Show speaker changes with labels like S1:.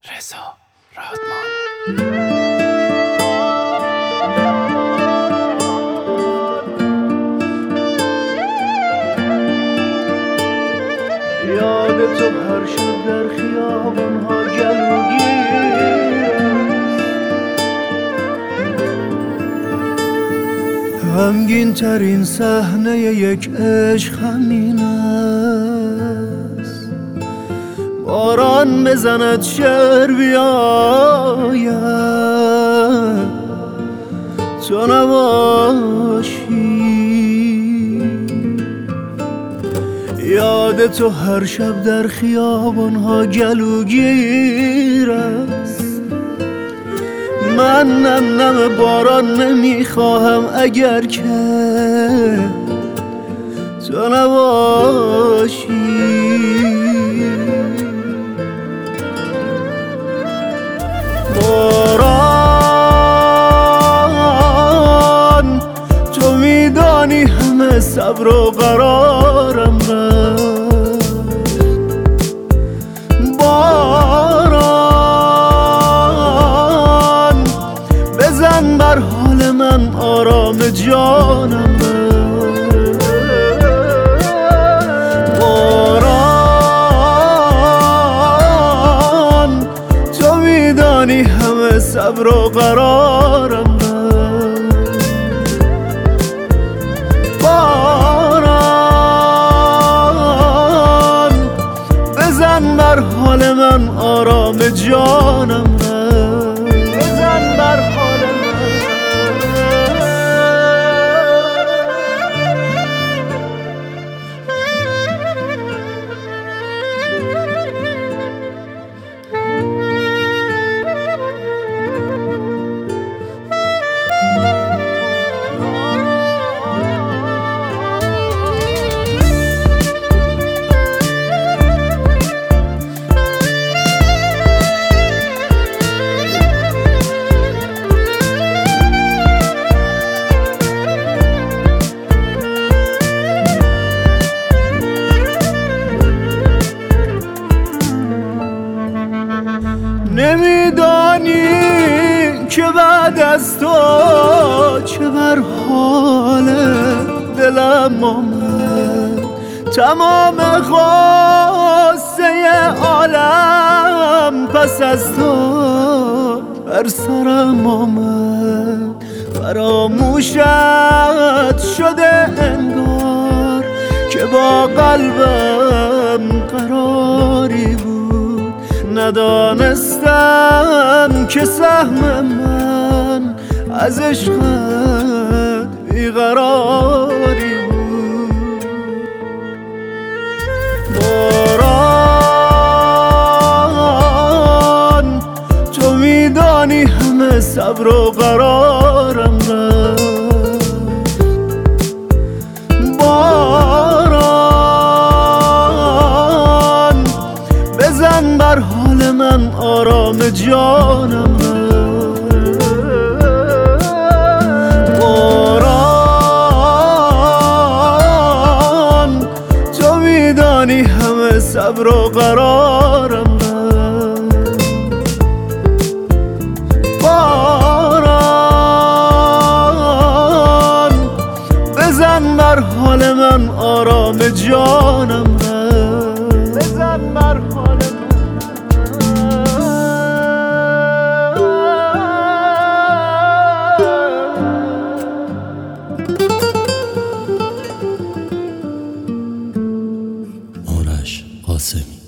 S1: رضا رادمان.
S2: یاد تو هر شب در خیابان‌ها گلوگیر، غمگین ترین صحنه یک عشق همین است. باران بزند شعر بیاید تو نباشی. یاد تو هر شب در خیابان‌ها گلوگیر است. من نم باران نمیخواهم اگر که تو نباشی. باران تو میدانی همه صبر و قرارم رفت. باران بزن بر حال من آرام جانم رفت. باران تو میدانی همه صبر و قرارم رفت. باران بزن بر حال من آرام جانم رفت. بزن بر حال من. نمیدانی که بعد از تو چه بر حال دلم آمد. تمام غصه عالم پس از تو بر سرم آمد. فراموشت شده انگار که با قلبم قراری بود. ندانستم که سهم من از عشقت بیقراری بود. باران تو میدانی همه صبر و قرارم رفت. باران بزن بر حال من آرام جانم رفت. باران تو میدانی همه صبر و قرارم رفت. باران بزن بر حال من آرام جانم رفت. بزن بر حال من.
S3: آرش قاسمی.